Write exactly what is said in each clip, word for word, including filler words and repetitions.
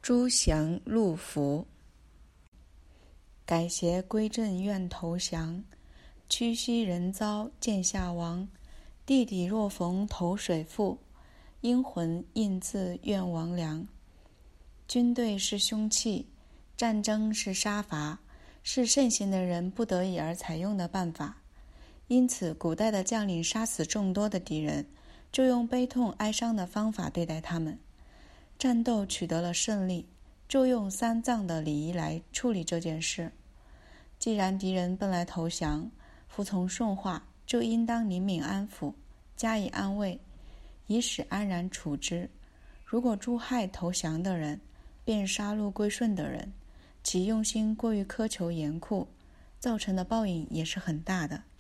诸降禄服，改邪归正愿投降。屈膝人遭见下亡，弟弟若逢投水赋，阴魂应自愿亡良。军队是凶器，战争是杀伐，是圣贤的人不得已而采用的办法。因此古代的将领杀死众多的敌人，就用悲痛哀伤的方法对待他们。战斗取得了胜利，就用丧葬的礼仪来处理这件事。既然敌人奔来投降，服从顺化，就应当怜悯安抚，加以安慰，以使安然处之。如果诛害投降的人，便杀戮归顺的人，其用心过于苛求严酷，造成的报应也是很大的。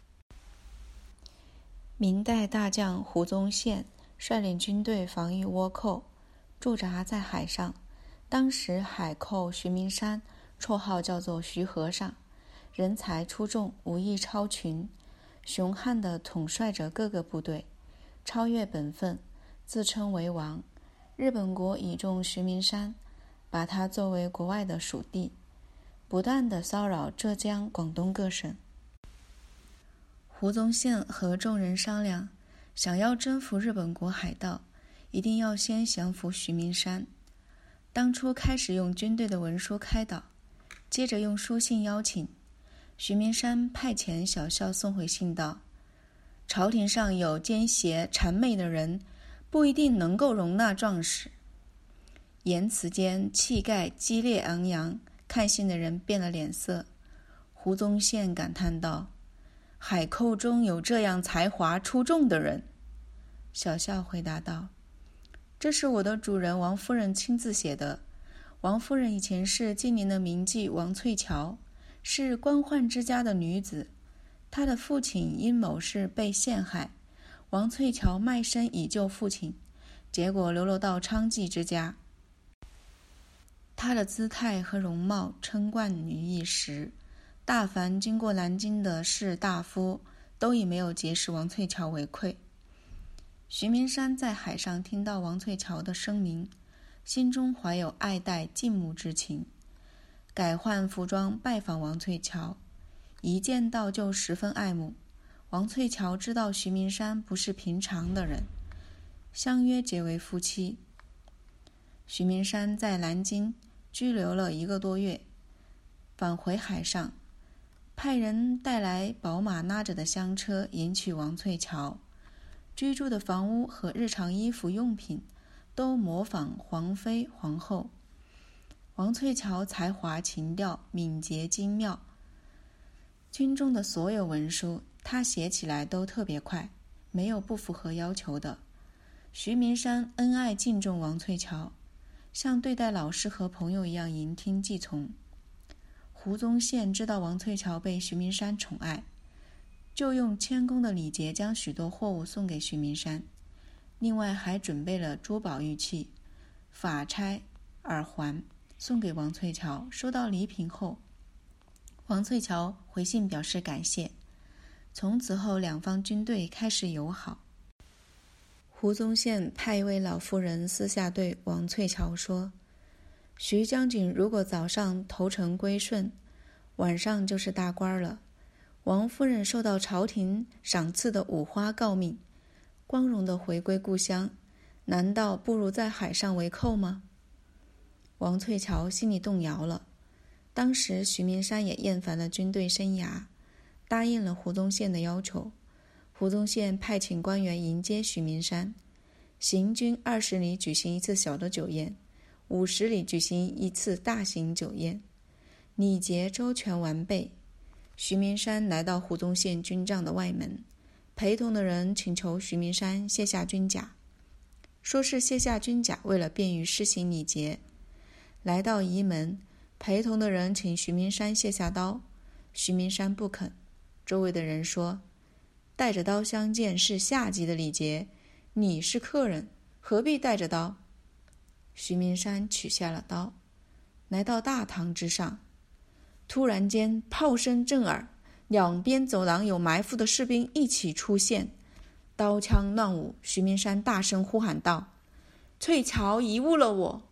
明代大将胡宗宪率领军队防御倭寇，驻扎在海上。当时海寇徐明山绰号叫做徐和尚，人才出众，武艺超群，雄悍地统帅着各个部队，超越本分，自称为王。日本国倚重徐明山，把他作为国外的属地，不断地骚扰浙江、广东各省。胡宗宪和众人商量，想要征服日本国海盗，一定要先降服徐明山。当初开始用军队的文书开导，接着用书信邀请。徐明山派遣小校送回信道：朝廷上有奸邪谄媚的人，不一定能够容纳壮士。言辞间气概激烈昂扬，看信的人变了脸色。胡宗宪感叹道：海寇中有这样才华出众的人。小校回答道：这是我的主人王夫人亲自写的。王夫人以前是近年的名妓王翠乔，是官宦之家的女子。她的父亲因某事被陷害，王翠乔卖身以救父亲，结果流落到娼妓之家。她的姿态和容貌称冠于一时，大凡经过南京的士大夫都以没有结识王翠乔为愧。徐明山在海上听到王翠乔的声明，心中怀有爱戴敬慕之情，改换服装拜访王翠乔，一见到就十分爱慕。王翠乔知道徐明山不是平常的人，相约结为夫妻。徐明山在南京居留了一个多月，返回海上，派人带来宝马拉着的香车迎娶王翠乔。居住的房屋和日常衣服用品都模仿皇妃皇后。王翠乔才华情调敏捷精妙，军中的所有文书她写起来都特别快，没有不符合要求的。徐明山恩爱敬重王翠乔，像对待老师和朋友一样言听计从。胡宗宪知道王翠乔被徐明山宠爱，就用谦恭的礼节将许多货物送给徐明山，另外还准备了珠宝玉器、发钗、耳环送给王翠乔。收到礼品后，王翠乔回信表示感谢。从此后两方军队开始友好。胡宗宪派一位老妇人私下对王翠乔说：徐将军如果早上投诚归顺，晚上就是大官了。王夫人受到朝廷赏赐的五花诰命，光荣地回归故乡，难道不如在海上为寇吗？王翠乔心里动摇了。当时徐明山也厌烦了军队生涯，答应了胡宗宪的要求。胡宗宪派遣官员迎接徐明山，行军二十里举行一次小的酒宴，五十里举行一次大型酒宴，礼节周全完备。徐明山来到胡宗宪军帐的外门，陪同的人请求徐明山卸下军甲，说是卸下军甲为了便于施行礼节。来到仪门，陪同的人请徐明山卸下刀，徐明山不肯。周围的人说：带着刀相见是下级的礼节，你是客人，何必带着刀？徐明山取下了刀，来到大堂之上。突然间炮声震耳，两边走廊有埋伏的士兵一起出现，刀枪乱舞。徐明山大声呼喊道：翠乔贻误了我！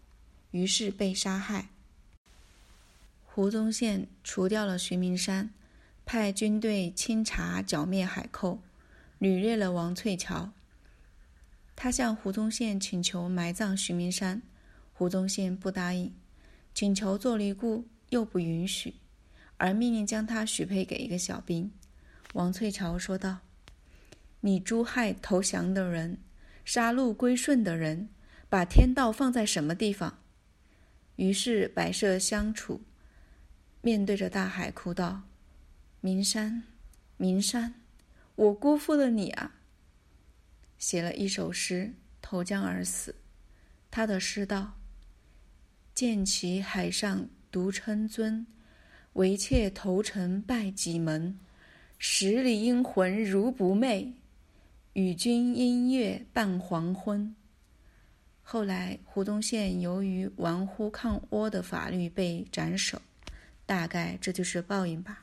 于是被杀害。胡宗宪除掉了徐明山，派军队清查剿灭海寇，掳掠了王翠桥。他向胡宗宪请求埋葬徐明山，胡宗宪不答应，请求做尼姑又不允许，而命令将他许配给一个小兵。王翠桥说道：你诛害投降的人，杀戮归顺的人，把天道放在什么地方？于是摆设相处，面对着大海哭道：明山，明山，我辜负了你啊！写了一首诗，投江而死。他的诗道：见其海上独称尊，唯妾投诚拜己门。十里阴魂如不寐，与君阴月伴黄昏。后来胡宗宪由于玩忽抗倭的法律被斩首，大概这就是报应吧。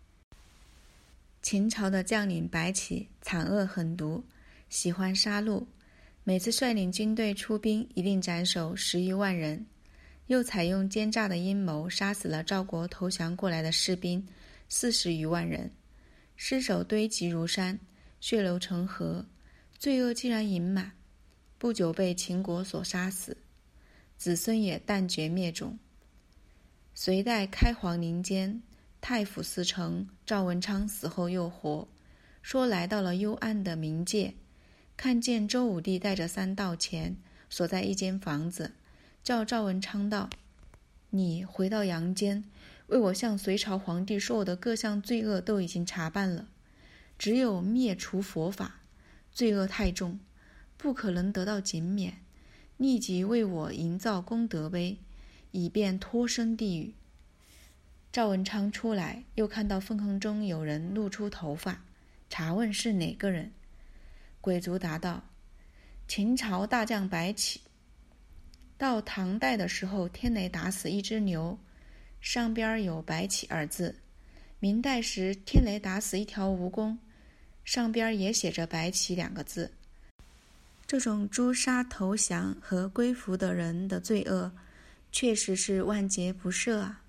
秦朝的将领白起惨恶狠毒，喜欢杀戮，每次率领军队出兵一定斩首十余万人，又采用奸诈的阴谋杀死了赵国投降过来的士兵四十余万人，尸首堆积如山，血流成河，罪恶竟然盈满，不久被秦国所杀死，子孙也断绝灭种。隋代开皇年间，太府司丞赵文昌死后又活，说来到了幽暗的冥界，看见周武帝带着三道钱锁在一间房子，叫赵文昌道：你回到阳间，为我向隋朝皇帝说我的各项罪恶都已经查办了，只有灭除佛法，罪恶太重，不可能得到减免，立即为我营造功德碑，以便脱身地狱。赵文昌出来，又看到粪坑中有人露出头发，查问是哪个人。鬼卒答道：秦朝大将白起。到唐代的时候，天雷打死一只牛，上边有白起二字。明代时，天雷打死一条蜈蚣，上边也写着白起两个字。这种诛杀投降和归服的人的罪恶，确实是万劫不赦啊。